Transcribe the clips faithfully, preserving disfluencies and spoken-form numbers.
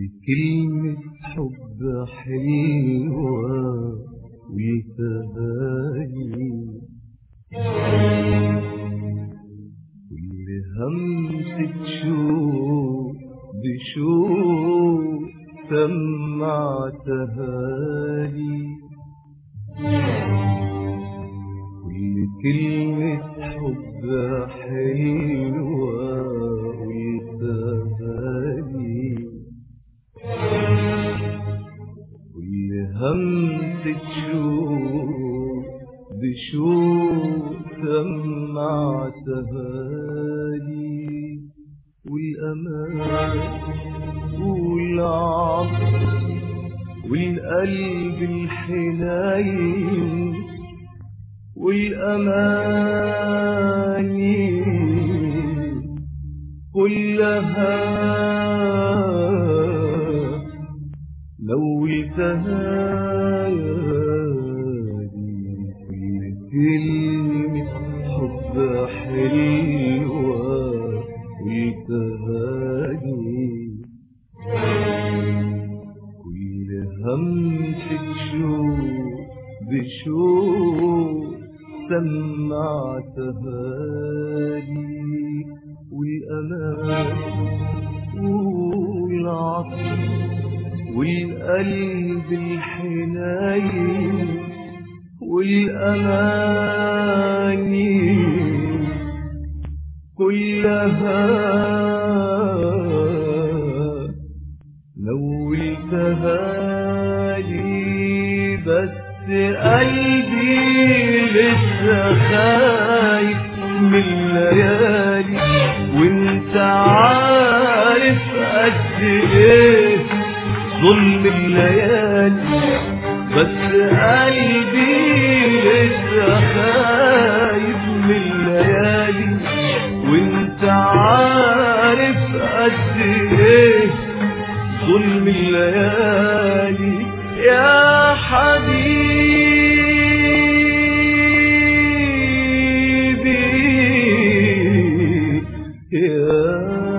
كلمة حب حلوة وتهاني، كل همسة شوق بشوق سمعتها لي، كل كلمة حب حلوة وتهاني، كل همسة شوق بشوق سمعتها لي، والأمان والعطف والقلب الحنين والأماني كلها نولتها لي، كل كلمة حب حلوة وتهاني، كل همسة شوق بشوق سمعتها لي، والأمان والعطف والقلب الحنين والأماني كلها نولتها لي، بس قلبي لسه خايف من الليالي، وانت عارف قد ايه ظلم الليالي، بس قلبي لسه خايف من الليالي، وانت عارف قد ايه ظلم الليالي يا حبيبي يا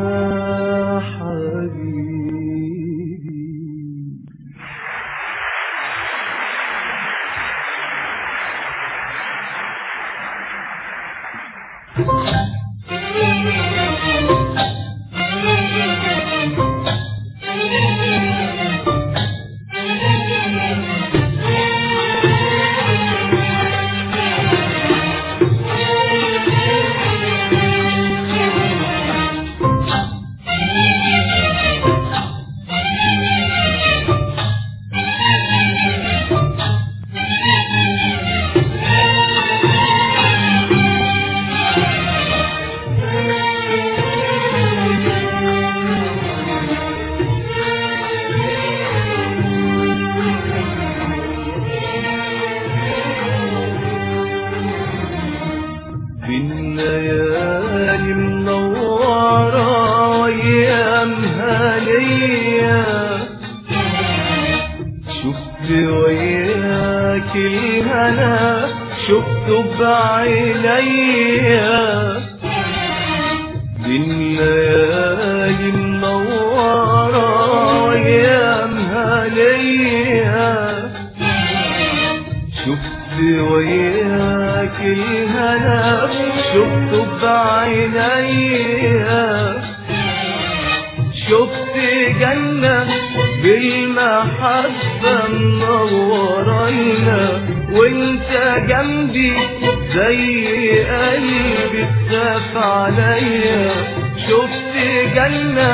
بالليالي منورة وأيامها ليا، شفت وياك الهنا شفته بعينيا، بالليالي منورة وأيامها ليا، شفت وياك الهنا شفته بعينيا، شفت جنة بالمحبة منورينا، وانت جنبي زي قلبي تخاف عليا، شفت جنة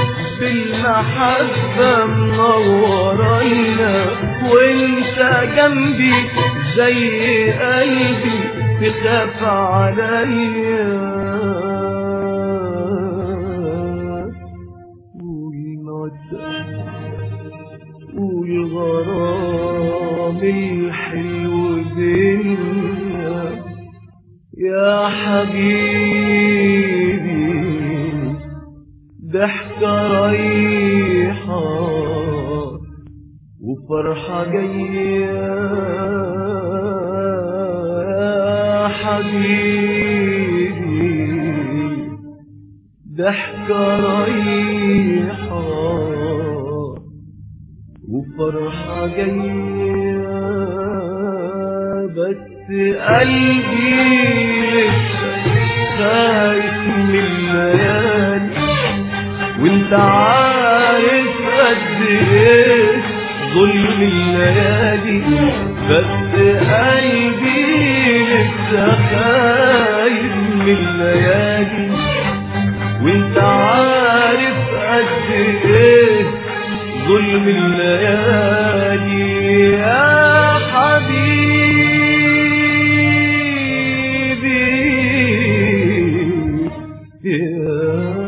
بالمحبة منورينا، وانت جنبي زي قلبي تخاف عليا، والمودة والغرام الحلو بينا يا حبيبي، ضحكة رايحة وفرحة جاية يا حبيبي، ضحكة رايحة فرحة جاية بس قلبي لسه خايف من الليالي، وانت عارف قد ايه ظلم الليالي، بس قلبي لسه خايف من الليالي، وانت عارف قد ايه ظلم الليالي يا حبيبي يا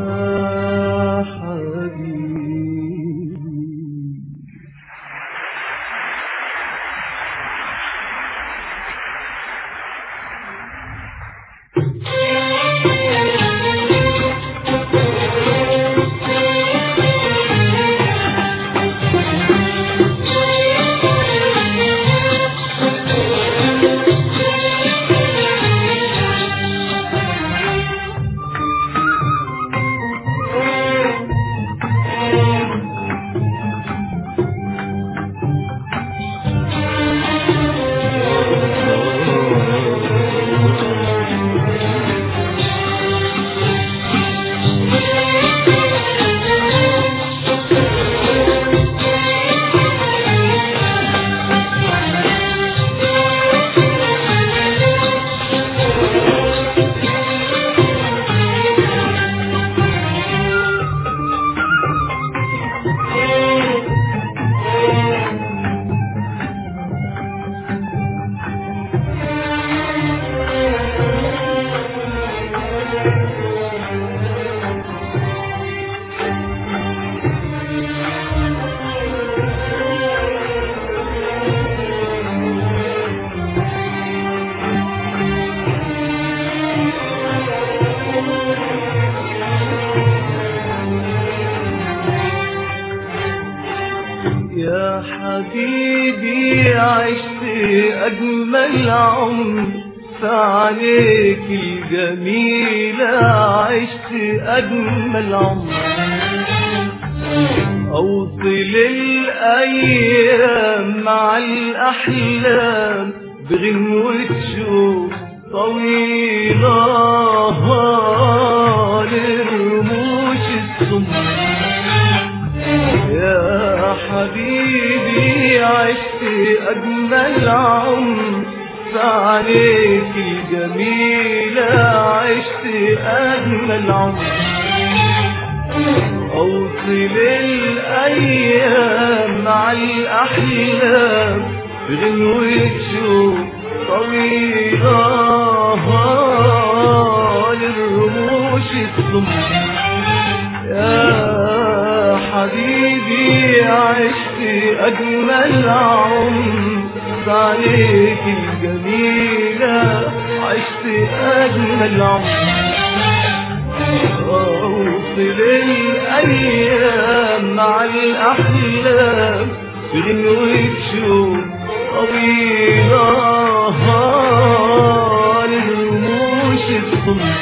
يا حبيبي عشت أجمل عمر في عينيك الجميلة، عشت أجمل عمر أوصل الأيام مع الأحلام بغنوة شوق طويلة للرموش السمر. يا حبيبي عشت أجمل عمر في عينيك الجميلة، عشت أجمل عمر أوصل الأيام مع الأحلام بغنوة شوق طويلة للرموش السمر. يا حبيبي عشت أجمل عمر عليك الجميلة، عشت أجمل عمر أوصل الأيام مع الأحلام بغنوة شوق طويلة للرموش السمر.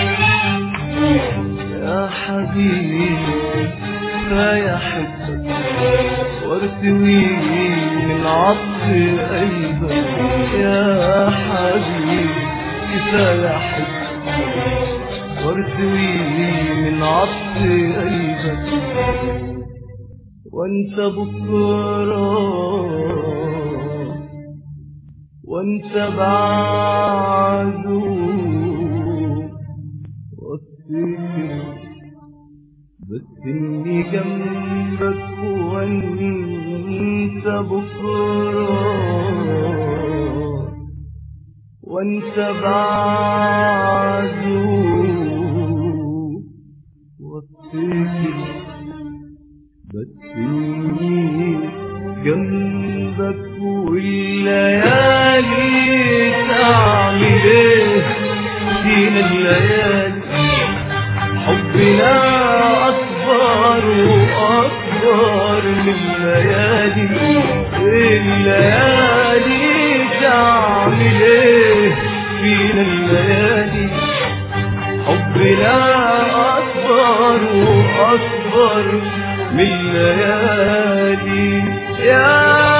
يا حبيبي كفاية حبك وارتوي من عطف قلبك، يا حبيبي كفاية حبك وارتوي من عطف قلبك، وانت بكرة وانت بعده وافتكر بس اني جنبك وانت بكرة وانت بعده وافتكر بس اني جنبك، والليالي تعمل ايه فينا الليالي، حبنا أكبر وأكبر من الليالي، الليالي تعمل ايه فينا الليالي، حبنا أكبر وأكبر من الليالي. يا